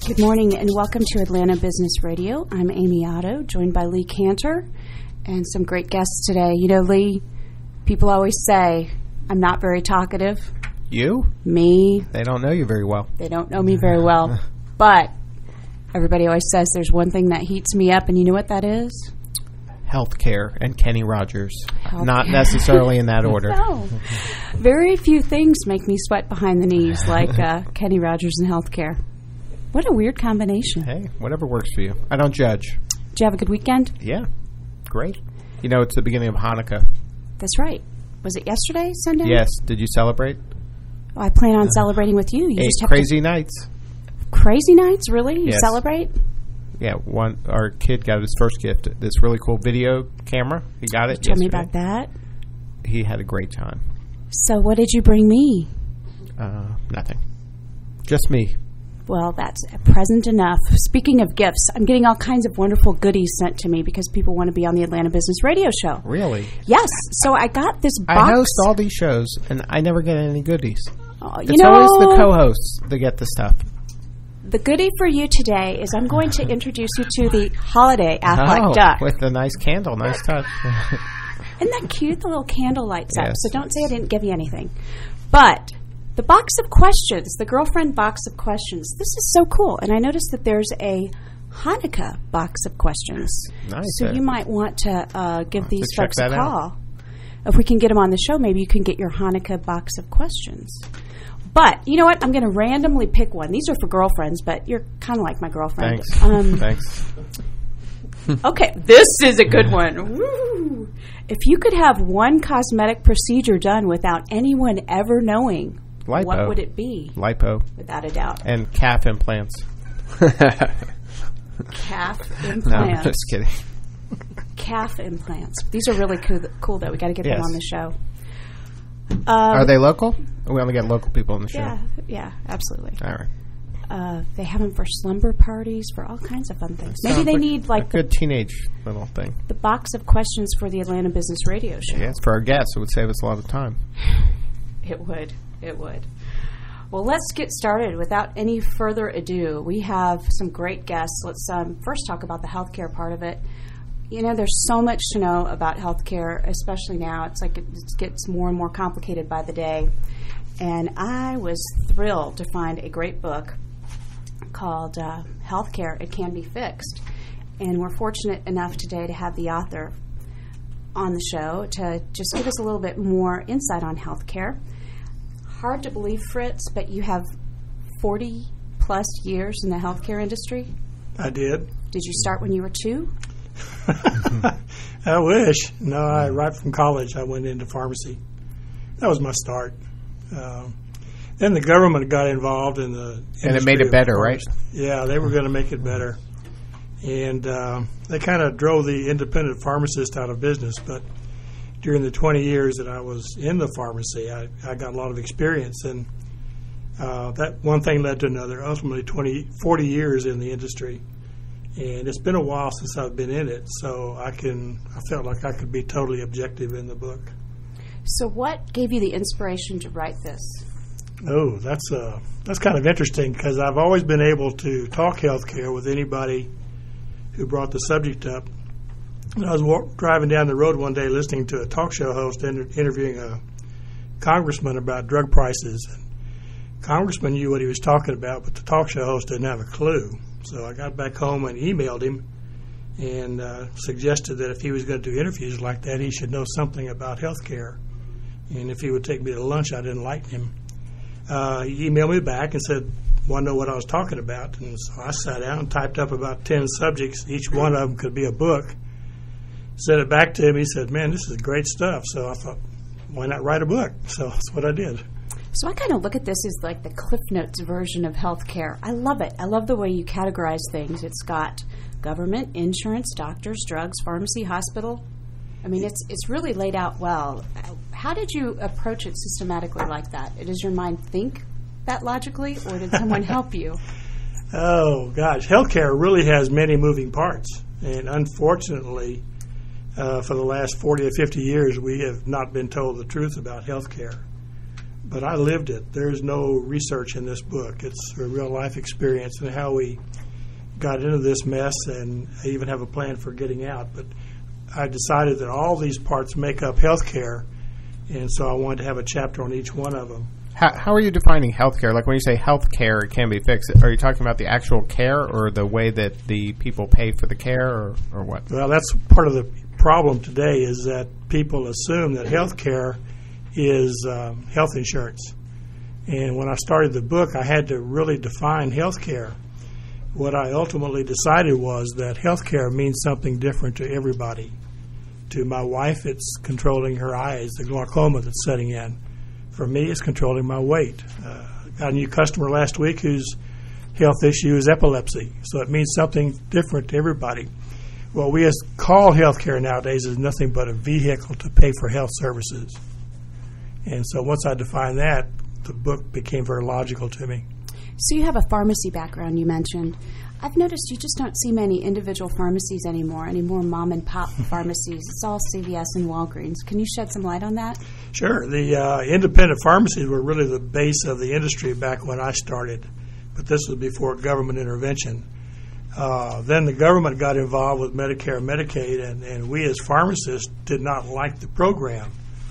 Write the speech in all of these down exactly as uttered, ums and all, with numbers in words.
Good morning and welcome to Atlanta Business Radio. I'm Amy Otto, joined by Lee Cantor and some great guests today. You know, Lee, people always say I'm not very talkative. You? Me. They don't know you very well. They don't know me very well. But everybody always says there's one thing that heats me up, and you know what that is? Healthcare and Kenny Rogers. Healthcare. Not necessarily in that order. No. Very few things make me sweat behind the knees like uh, Kenny Rogers and healthcare. What a weird combination. Hey, whatever works for you. I don't judge. Did you have a good weekend? Yeah. Great. You know, it's the beginning of Hanukkah. That's right. Was it yesterday, Sunday? Yes. Did you celebrate? Oh, I plan on celebrating with you. You Eight just have crazy to... nights. Crazy nights? Really? You yes. celebrate? Yeah. One. Our kid got his first gift, this really cool video camera. He got it Tell yesterday. me about that. He had a great time. So what did you bring me? Uh, nothing. Just me. Well, that's present enough. Speaking of gifts, I'm getting all kinds of wonderful goodies sent to me because people want to be on the Atlanta Business Radio Show. Really? Yes. So I got this box. I host all these shows, and I never get any goodies. Oh, you it's know, always the co-hosts that get the stuff. The goodie for you today is I'm going to introduce you to the Holiday Aflac oh, Duck. With the nice candle. Nice touch. Isn't that cute? The little candle lights yes. up. So don't say I didn't give you anything. But the box of questions, the girlfriend box of questions, this is so cool. And I noticed that there's a Hanukkah box of questions. Nice. So you might want to uh, give these check folks a that call. out. If we can get them on the show, maybe you can get your Hanukkah box of questions. But you know what? I'm going to randomly pick one. These are for girlfriends, but you're kind of like my girlfriend. Thanks. Um, Thanks. Okay, this is a good one. Woo. If you could have one cosmetic procedure done without anyone ever knowing, Lipo. what would it be? Lipo. Without a doubt. And calf implants. Calf implants. No, I'm just kidding. Calf implants. These are really cool, cool though. We got to get yes. them on the show. Um, Are they local? We only get local people on the show. Yeah, yeah, absolutely. All right. Uh, they have them for slumber parties, for all kinds of fun things. Maybe Sounds they like need like a the, good teenage little thing. the box of questions for the Atlanta Business Radio Show. Yes, for our guests, it would save us a lot of time. It would. It would. Well, let's get started. Without any further ado, we have some great guests. Let's um, first talk about the healthcare part of it. You know, there's so much to know about healthcare, especially now. It's like it gets more and more complicated by the day. And I was thrilled to find a great book called uh, Healthcare, It Can Be Fixed. And we're fortunate enough today to have the author on the show to just give us a little bit more insight on healthcare. Hard to believe, Fritz, but you have forty plus years in the healthcare industry. I did. Did you start when you were two? I wish. No, I right from college I went into pharmacy. That was my start. Um, then the government got involved in the and it made it better, right? Yeah, they were going to make it better, and uh, they kind of drove the independent pharmacist out of business. But during the twenty years that I was in the pharmacy, I, I got a lot of experience, and uh, that one thing led to another. Ultimately, twenty, forty years in the industry. And it's been a while since I've been in it, so I can. I felt like I could be totally objective in the book. So what gave you the inspiration to write this? Oh, that's uh, that's kind of interesting because I've always been able to talk healthcare with anybody who brought the subject up. And I was walk, driving down the road one day listening to a talk show host inter- interviewing a congressman about drug prices. And congressman knew what he was talking about, but the talk show host didn't have a clue. So I got back home and emailed him and uh, suggested that if he was going to do interviews like that, he should know something about health care. And if he would take me to lunch, I'd enlighten him. Uh, he emailed me back and said, want to know what I was talking about. And so I sat down and typed up about ten subjects. Each one of them could be a book. Sent it back to him. He said, man, this is great stuff. So I thought, why not write a book? So that's what I did. So I kind of look at this as like the Cliff Notes version of healthcare. I love it. I love the way you categorize things. It's got government, insurance, doctors, drugs, pharmacy, hospital. I mean, it's it's really laid out well. How did you approach it systematically like that? Does your mind think that logically, or did someone help you? Oh, gosh. Healthcare really has many moving parts. And unfortunately, uh, for the last forty or fifty years, we have not been told the truth about healthcare. but I lived it. There's no research in this book. It's a real life experience and how we got into this mess, and I even have a plan for getting out. But I decided that all these parts make up healthcare, and so I wanted to have a chapter on each one of them. How, how are you defining healthcare? Like when you say healthcare, it can be fixed. Are you talking about the actual care or the way that the people pay for the care, or, or what? Well, that's part of the problem today is that people assume that healthcare is um, health insurance. And when I started the book, I had to really define healthcare. What I ultimately decided was that healthcare means something different to everybody. To my wife, it's controlling her eyes, the glaucoma that's setting in. For me, it's controlling my weight. Uh, got a new customer last week whose health issue is epilepsy, so it means something different to everybody. What we call healthcare nowadays is nothing but a vehicle to pay for health services. And so once I defined that, the book became very logical to me. So you have a pharmacy background, you mentioned. I've noticed you just don't see many individual pharmacies anymore, any more mom-and-pop pharmacies. It's all C V S and Walgreens. Can you shed some light on that? Sure. The uh, independent pharmacies were really the base of the industry back when I started, but this was before government intervention. Uh, then the government got involved with Medicare and Medicaid, and, and we as pharmacists did not like the program.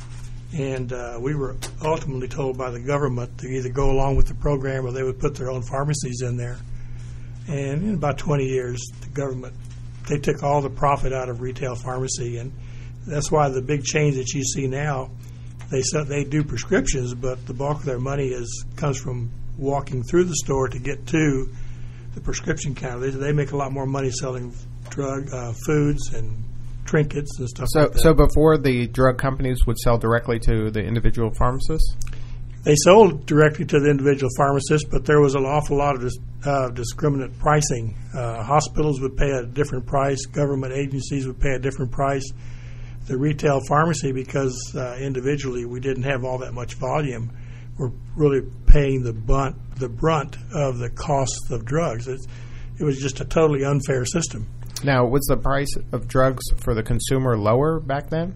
And uh, we were ultimately told by the government to either go along with the program or they would put their own pharmacies in there. And in about twenty years, the government, they took all the profit out of retail pharmacy. And that's why the big chains that you see now, they they do prescriptions, but the bulk of their money is comes from walking through the store to get to the prescription counter. They, they make a lot more money selling drug uh, foods and trinkets and stuff so, like that. So before the drug companies would sell directly to the individual pharmacists? They sold directly to the individual pharmacists, but there was an awful lot of dis, uh, discriminate pricing. Uh, hospitals would pay a different price. Government agencies would pay a different price. The retail pharmacy, because uh, individually we didn't have all that much volume, were really paying the brunt, the brunt of the cost of drugs. It's, it was just a totally unfair system. Now, was the price of drugs for the consumer lower back then?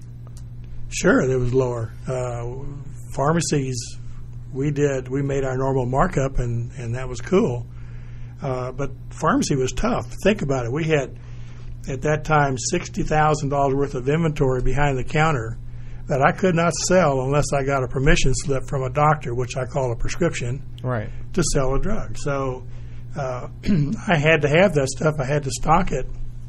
Sure, it was lower. Uh, pharmacies, we did, we made our normal markup, and, and that was cool. Uh, but pharmacy was tough. Think about it. We had, at that time, sixty thousand dollars worth of inventory behind the counter that I could not sell unless I got a permission slip from a doctor, which I call a prescription, right, to sell a drug. So uh, I had to have that stuff. I had to stock it.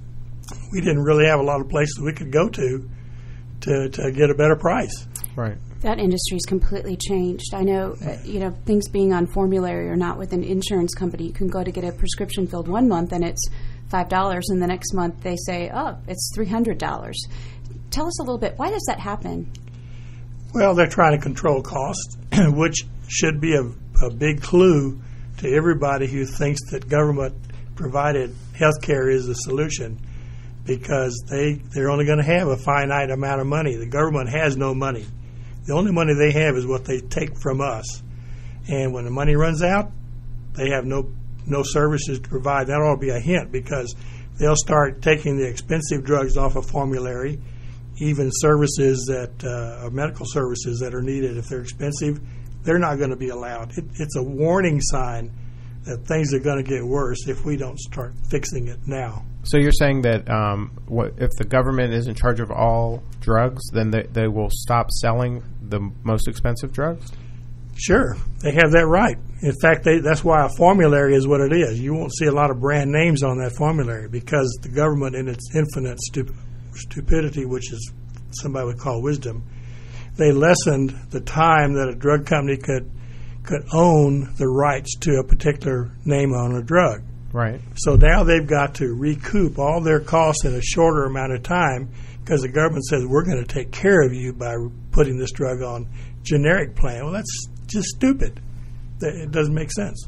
We didn't really have a lot of places we could go to to, to get a better price. Right. That industry's completely changed. I know, uh, you know, things being on formulary or not with an insurance company, you can go to get a prescription filled one month and it's five dollars, and the next month they say, oh, it's three hundred dollars. Tell us a little bit, why does that happen? Well, they're trying to control costs, which should be a, a big clue to everybody who thinks that government-provided health care is the solution, because they, they're only going to have a finite amount of money. The government has no money. The only money they have is what they take from us. And when the money runs out, they have no no services to provide. That ought to be a hint, because they'll start taking the expensive drugs off of formulary, even services that uh, medical services that are needed. If they're expensive, they're not going to be allowed. It, it's a warning sign that things are going to get worse if we don't start fixing it now. So you're saying that um, what, if the government is in charge of all drugs, then they, they will stop selling the most expensive drugs? Sure, they have that right. In fact, they, that's why a formulary is what it is. You won't see a lot of brand names on that formulary, because the government, in its infinite stup- stupidity, which is somebody would call wisdom, they lessened the time that a drug company could could own the rights to a particular name on a drug. Right. So now they've got to recoup all their costs in a shorter amount of time, because the government says, we're going to take care of you by putting this drug on generic plan. Well, that's just stupid. It doesn't make sense.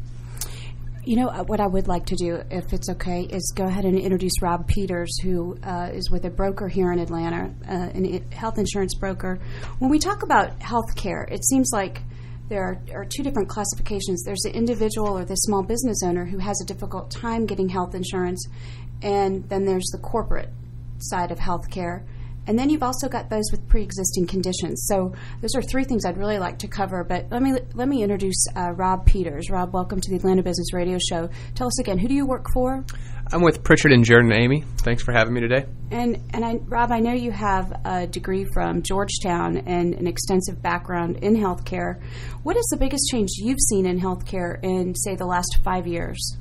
You know, what I would like to do, if it's okay, is go ahead and introduce Rob Peters, who uh, is with a broker here in Atlanta, uh, a health insurance broker. When we talk about health care, it seems like there are, are two different classifications. There's the individual or the small business owner who has a difficult time getting health insurance, and then there's the corporate side of health care. And then you've also got those with pre-existing conditions. So those are three things I'd really like to cover. But let me let me introduce uh, Rob Peters. Rob, welcome to the Atlanta Business Radio Show. Tell us again, who do you work for? I'm with Pritchard and Jordan Amy. Thanks for having me today. And and I, Rob, I know you have a degree from Georgetown and an extensive background in healthcare. What is the biggest change you've seen in healthcare in, say, the last five years?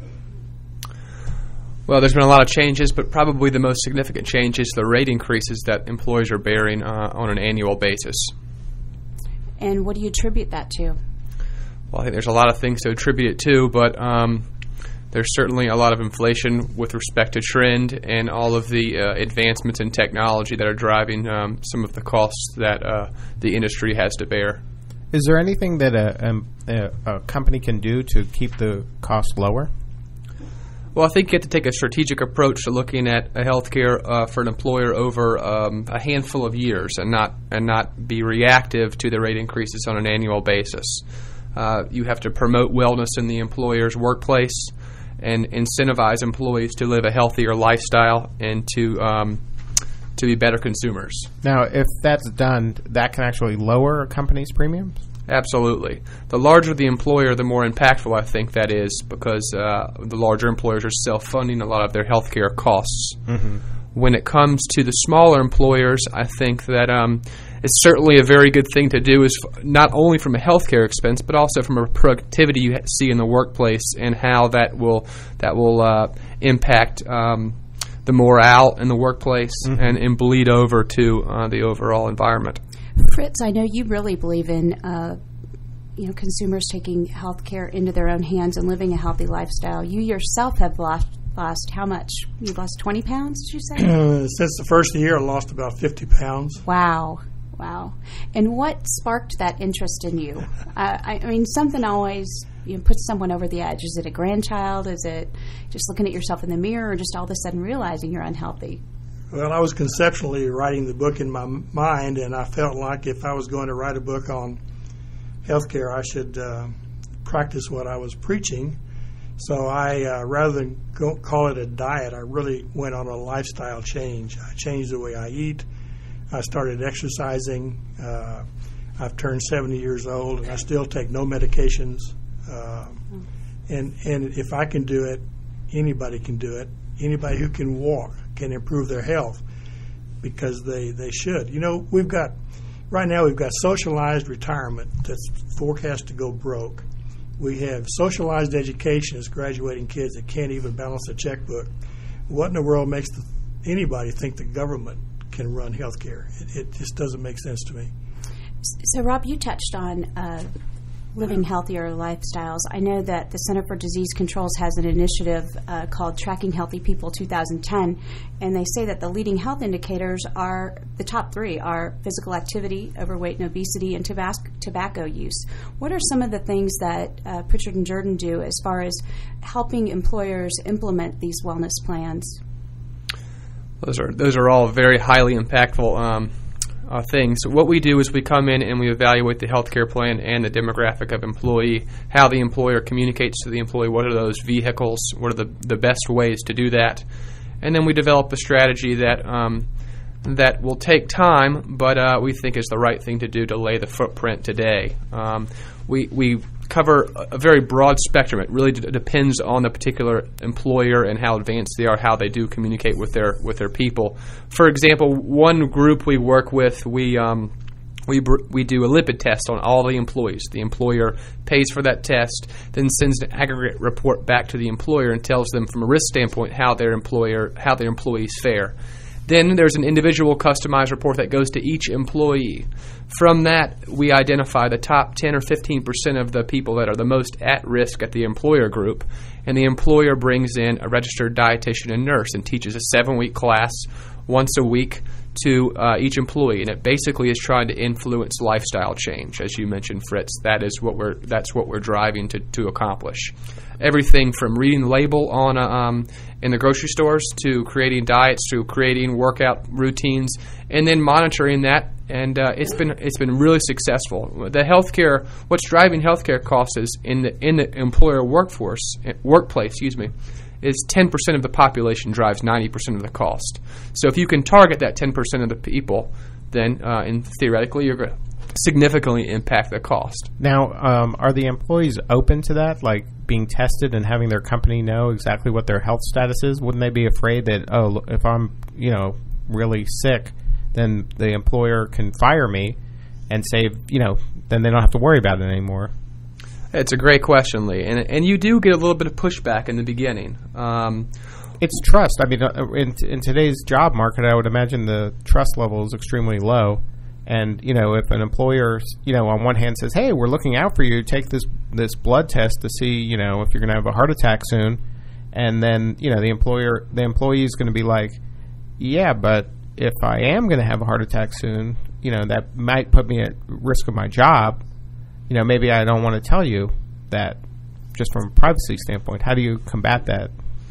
Well, there's been a lot of changes, but probably the most significant change is the rate increases that employers are bearing uh, on an annual basis. And what do you attribute that to? Well, I think there's a lot of things to attribute it to, but um, there's certainly a lot of inflation with respect to trend and all of the uh, advancements in technology that are driving um, some of the costs that uh, the industry has to bear. Is there anything that a, um, a, a company can do to keep the cost lower? Well, I think you have to take a strategic approach to looking at a healthcare uh, for an employer over um, a handful of years, and not and not be reactive to the rate increases on an annual basis. Uh, you have to promote wellness in the employer's workplace and incentivize employees to live a healthier lifestyle and to um, to be better consumers. Now, if that's done, that can actually lower a company's premiums? Absolutely. The larger the employer, the more impactful I think that is, because uh, the larger employers are self-funding a lot of their healthcare costs. Mm-hmm. When it comes to the smaller employers, I think that um, it's certainly a very good thing to do, is f- not only from a healthcare expense, but also from a productivity you ha- see in the workplace and how that will that will uh, impact um, the morale in the workplace mm-hmm. and, and bleed over to uh, the overall environment. Fritz, I know you really believe in uh, you know, consumers taking health care into their own hands and living a healthy lifestyle. You yourself have lost, lost how much? You lost twenty pounds, did you say? Since the first year, I lost about fifty pounds. Wow. Wow. And what sparked that interest in you? uh, I, I mean, something always you know, puts someone over the edge. Is it a grandchild? Is it just looking at yourself in the mirror, or just all of a sudden realizing you're unhealthy? Well, I was conceptually writing the book in my mind, and I felt like if I was going to write a book on healthcare, I should uh, practice what I was preaching. So I, uh, rather than go, call it a diet, I really went on a lifestyle change. I changed the way I eat. I started exercising. Uh, I've turned seventy years old, and I still take no medications. Uh, and and if I can do it, anybody can do it. Anybody who can walk can improve their health, because they, they should. You know, we've got, right now we've got socialized retirement that's forecast to go broke. We have socialized education as graduating kids that can't even balance a checkbook. What in the world makes the, anybody think the government can run health care? It, it just doesn't make sense to me. So, Rob, you touched on uh, living healthier lifestyles. I know that the Center for Disease Controls has an initiative uh, called Tracking Healthy People twenty ten, and they say that the leading health indicators are, the top three are physical activity, overweight and obesity, and tobacco, tobacco use. What are some of the things that uh, Pritchard and Jordan do as far as helping employers implement these wellness plans? Those are those are all very highly impactful um Uh, things. So what we do is we come in and we evaluate the healthcare plan and the demographic of employee, how the employer communicates to the employee, what are those vehicles, what are the, the best ways to do that, and then we develop a strategy that um, that will take time, but uh, we think is the right thing to do to lay the footprint today. Um, we we cover a very broad spectrum. It really d- depends on the particular employer and how advanced they are, how they do communicate with their with their people. For example, one group we work with, we um, we br- we do a lipid test on all the employees. The employer pays for that test, then sends an aggregate report back to the employer and tells them from a risk standpoint how their employer how their employees fare. Then there's an individual customized report that goes to each employee. From that, we identify the top ten or fifteen percent of the people that are the most at risk at the employer group, and the employer brings in a registered dietitian and nurse and teaches a seven-week class once a week to uh, each employee, and it basically is trying to influence lifestyle change, as you mentioned, Fritz. That is what we're that's what we're driving to, to accomplish. Everything from reading the label on a, um, in the grocery stores to creating diets to creating workout routines, and then monitoring that. And uh, it's been it's been really successful. The healthcare, what's driving healthcare costs is in the in the employer workforce workplace, excuse me, is ten percent of the population drives ninety percent of the cost. So if you can target that ten percent of the people, then uh, and theoretically you're going to significantly impact the cost. Now, um, are the employees open to that, like being tested and having their company know exactly what their health status is? Wouldn't they be afraid that, oh, if I'm, you know, really sick, then the employer can fire me and save, you know, then they don't have to worry about it anymore? It's a great question, Lee, and and you do get a little bit of pushback in the beginning. Um, it's trust. I mean, uh, in, in today's job market, I would imagine the trust level is extremely low. And, you know, if an employer, you know, on one hand says, hey, we're looking out for you, take this this blood test to see, you know, if you're going to have a heart attack soon. And then, you know, the employer, the employee is going to be like, yeah, but if I am going to have a heart attack soon, you know, that might put me at risk of my job. You know, maybe I don't want to tell you that just from a privacy standpoint. How do you combat that?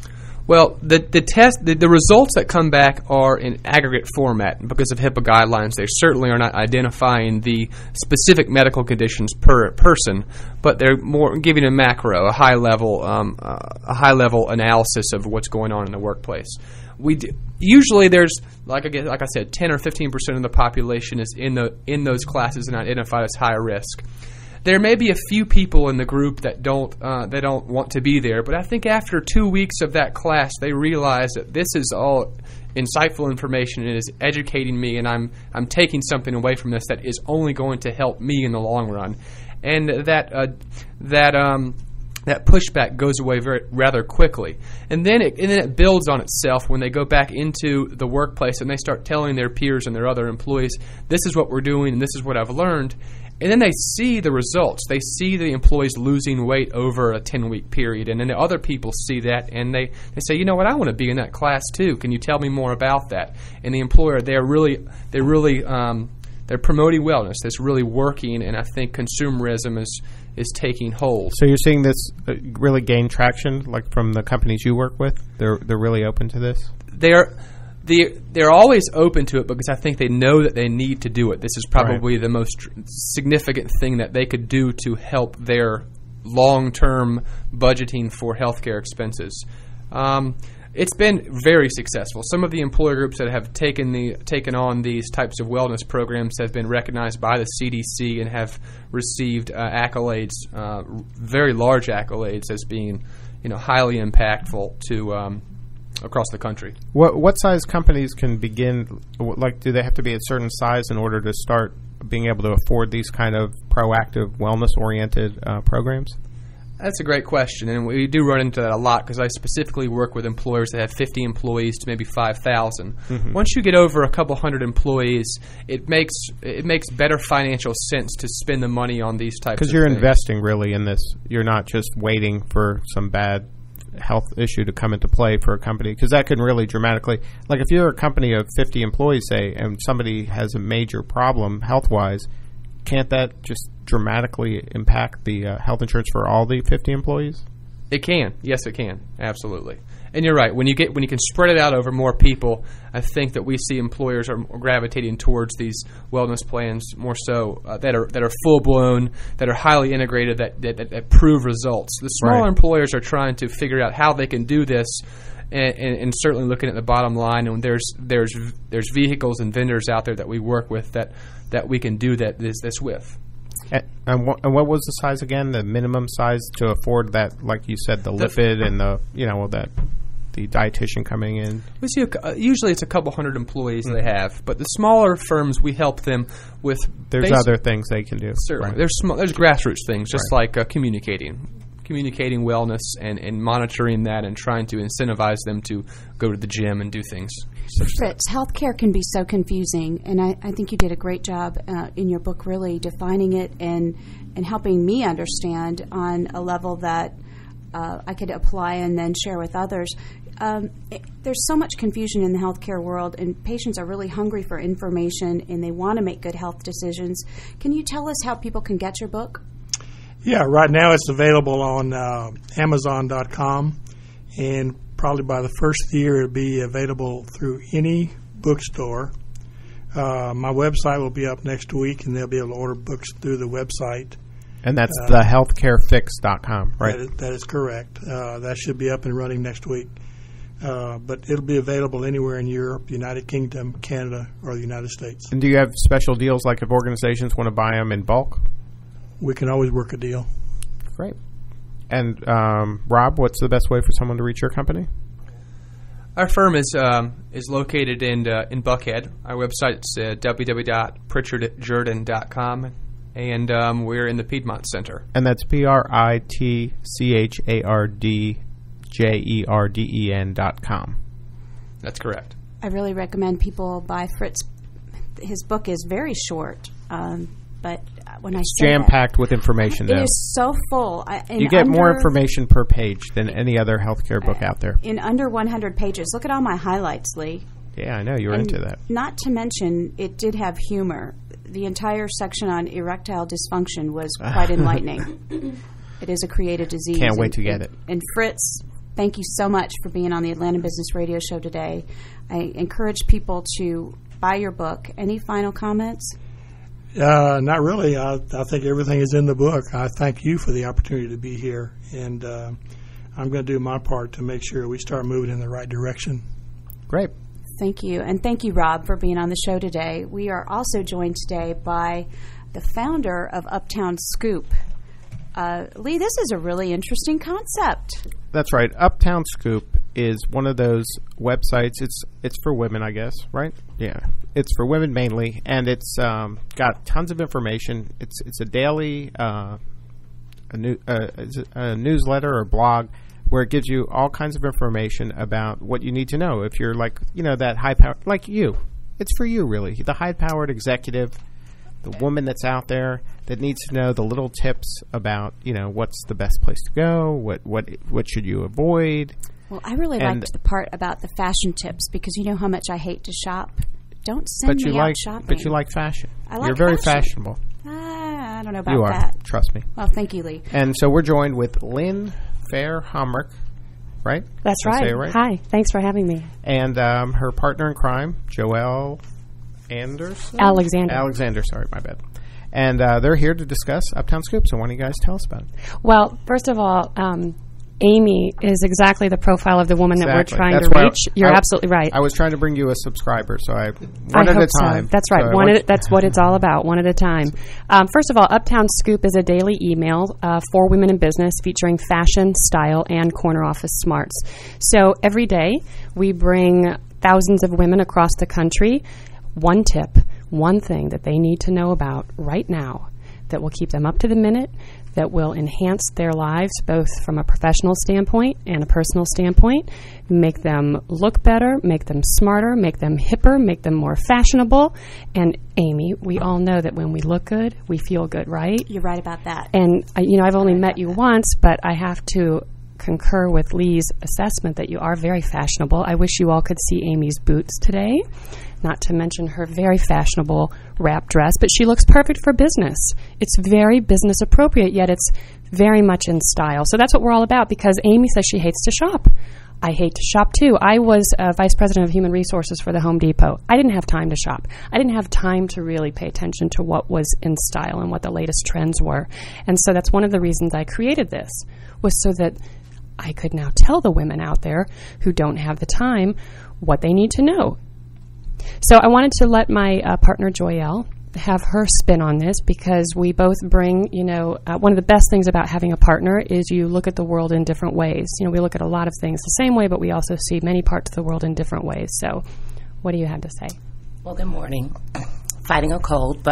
Well, the the test, the, the results that come back are in aggregate format because of HIPAA guidelines. They certainly are not identifying the specific medical conditions per person, but they're more giving a macro, a high level, um, uh, a high level analysis of what's going on in the workplace. We do, usually there's like I like I said, ten or fifteen percent of the population is in the in those classes and identified as high risk. There may be a few people in the group that don't uh, they don't want to be there, but I think after two weeks of that class, they realize that this is all insightful information. It is educating me, and I'm I'm taking something away from this that is only going to help me in the long run, and that uh, that um, that pushback goes away very rather quickly, and then it and then it builds on itself when they go back into the workplace and they start telling their peers and their other employees, this is what we're doing, and this is what I've learned. And then they see the results. They see the employees losing weight over a ten-week period. And then the other people see that, and they, they say, you know what, I want to be in that class too. Can you tell me more about that? And the employer, they're really, they're really, um, they're promoting wellness. That's really working, and I think consumerism is is taking hold. So you're seeing this uh, really gain traction, like from the companies you work with? They're they're really open to this? They're They're, they're always open to it because I think they know that they need to do it. This is probably right. the most tr- significant thing that they could do to help their long-term budgeting for healthcare expenses. Um, it's been very successful. Some of the employer groups that have taken the taken on these types of wellness programs have been recognized by the C D C and have received uh, accolades, uh, very large accolades, as being, you know, highly impactful to Um, across the country. What what size companies can begin? Like, do they have to be a certain size in order to start being able to afford these kind of proactive, wellness-oriented uh, programs? That's a great question, and we do run into that a lot because I specifically work with employers that have fifty employees to maybe five thousand. Mm-hmm. Once you get over a couple hundred employees, it makes it makes better financial sense to spend the money on these types of things. Because you're investing really in this. You're not just waiting for some bad health issue to come into play for a company, because that can really dramatically, like if you're a company of fifty employees, say, and somebody has a major problem health-wise, can't that just dramatically impact the uh, health insurance for all the fifty employees? It can. Yes, it can. Absolutely. And you're right. When you get when you can spread it out over more people, I think that we see employers are gravitating towards these wellness plans more so uh, that are that are full blown, that are highly integrated, that that, that, that prove results. The smaller right. employers are trying to figure out how they can do this, and, and, and certainly looking at the bottom line. And there's there's there's vehicles and vendors out there that we work with that, that we can do that this this with. And what, and what was the size again? The minimum size to afford that, like you said, the, the lipid and the you know that. The dietitian coming in? We see a, uh, usually it's a couple hundred employees mm-hmm. they have, but the smaller firms we help them with. There's basic, other things they can do. Certainly, right. there's sm- there's grassroots things, just right. like uh, communicating, communicating wellness and, and monitoring that, and trying to incentivize them to go to the gym and do things. Fritz, healthcare can be so confusing, and I, I think you did a great job uh, in your book, really defining it and and helping me understand on a level that uh, I could apply and then share with others. Um, it, there's so much confusion in the healthcare world, and patients are really hungry for information, and they want to make good health decisions. Can you tell us how people can get your book? Yeah, right now it's available on uh, Amazon dot com, and probably by the first year it'll be available through any bookstore. Uh, my website will be up next week, and they'll be able to order books through the website. And that's Uh, the healthcare fix dot com, right? That is, that is correct. Uh, that should be up and running next week. Uh, but it'll be available anywhere in Europe, United Kingdom, Canada, or the United States. And do you have special deals, like if organizations want to buy them in bulk? We can always work a deal. Great. And um, Rob, what's the best way for someone to reach your company? Our firm is um, is located in uh, in Buckhead. Our website's uh, w w w dot pritchard jordan dot com, and um, we're in the Piedmont Center. And that's P R I T C H A R D J E R D E N dot com. That's correct. I really recommend people buy Fritz. His book is very short, um, but when I It's say jam-packed with information, that, though. it is so full. I, in You get more under- information per page than any other healthcare book out there. in under one hundred pages. Look at all my highlights, Lee. Yeah, I know. You were And into that. Not to mention, it did have humor. The entire section on erectile dysfunction was quite enlightening. It is a created disease. Can't wait and- to get and- it. And Fritz, thank you so much for being on the Atlanta Business Radio Show today. I encourage people to buy your book. Any final comments? Uh, not really. I, I think everything is in the book. I thank you for the opportunity to be here, and uh, I'm going to do my part to make sure we start moving in the right direction. Great. Thank you. And thank you, Rob, for being on the show today. We are also joined today by the founder of Uptown Scoop. Uh, Lee, this is a really interesting concept. That's right. Uptown Scoop is one of those websites. It's it's for women, I guess, right? Yeah, it's for women mainly, and it's um, got tons of information. It's it's a daily uh, a, new, uh, it's a, a newsletter or blog where it gives you all kinds of information about what you need to know. If you're like you know that high power like you, it's for you really. The high powered executive, the woman that's out there that needs to know the little tips about, you know, what's the best place to go, what what what should you avoid. Well, I really And- liked the part about the fashion tips because you know how much I hate to shop. Don't send But me you out like shopping. but you like fashion. I like You're very fashion. fashionable. Ah, I don't know about You are. that. Trust me. Well, thank you, Lee. And so we're joined with Lynn Fair Homrick, right? That's Did I right. say it right? Hi. Thanks for having me. And um, her partner in crime, Joelle Anderson? Alexander. Alexander, sorry, my bad. And uh, they're here to discuss Uptown Scoop. So why don't you guys tell us about it? Well, first of all, um, Amy is exactly the profile of the woman that we're Exactly. trying That's to why reach. You're I- absolutely right. I was trying to bring you a subscriber, so I one I at hope a time. So. That's right. So I one want- at a, that's what it's all about. One at a time. Um, first of all, Uptown Scoop is a daily email uh, for women in business featuring fashion, style, and corner office smarts. So every day we bring thousands of women across the country one tip, one thing that they need to know about right now that will keep them up to the minute, that will enhance their lives both from a professional standpoint and a personal standpoint, make them look better, make them smarter, make them hipper, make them more fashionable. And Amy, we all know that when we look good, we feel good, right? You're right about that. And, uh, you know, I've only met you once, but I have to concur with Lee's assessment that you are very fashionable. I wish you all could see Amy's boots today, not to mention her very fashionable wrap dress, but she looks perfect for business. It's very business appropriate, yet it's very much in style. So that's what we're all about, because Amy says she hates to shop. I hate to shop too. I was uh, vice president of human resources for the Home Depot. I didn't have time to shop. I didn't have time to really pay attention to what was in style and what the latest trends were. And so that's one of the reasons I created this, was so that I could now tell the women out there who don't have the time what they need to know. So I wanted to let my uh, partner Joelle have her spin on this, because we both bring, you know, uh, one of the best things about having a partner is you look at the world in different ways. You know, we look at a lot of things the same way, but we also see many parts of the world in different ways. So what do you have to say? Well, good morning. Fighting a cold, but